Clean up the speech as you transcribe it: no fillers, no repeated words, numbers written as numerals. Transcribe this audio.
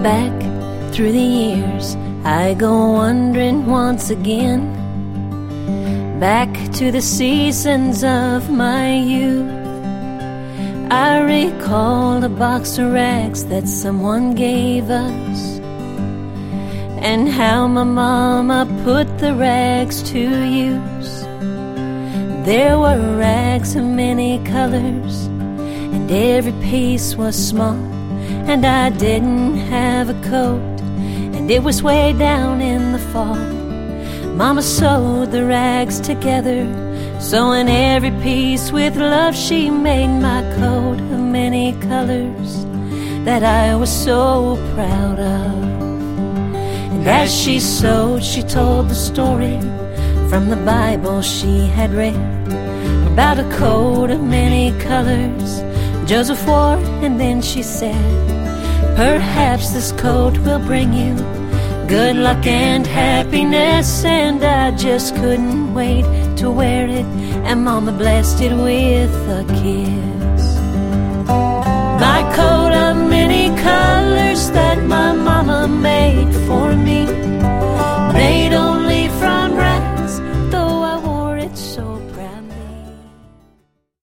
Back through the years, I go wandering once again, back to the seasons of my youth. I recall a box of rags that someone gave us, and how my mama put the rags to use. There were rags of many colors, and every piece was small, and I didn't have a coat, and it was way down in the fall. Mama sewed the rags together, sewing every piece with love. She made my coat of many colors that I was so proud of. And as she sewed, she told the story from the Bible she had read about a coat of many colors Joseph wore, and then she said, perhaps this coat will bring you good luck and happiness. And I just couldn't wait to wear it, and Mama blessed it with a kiss. My coat of many colors that my mama made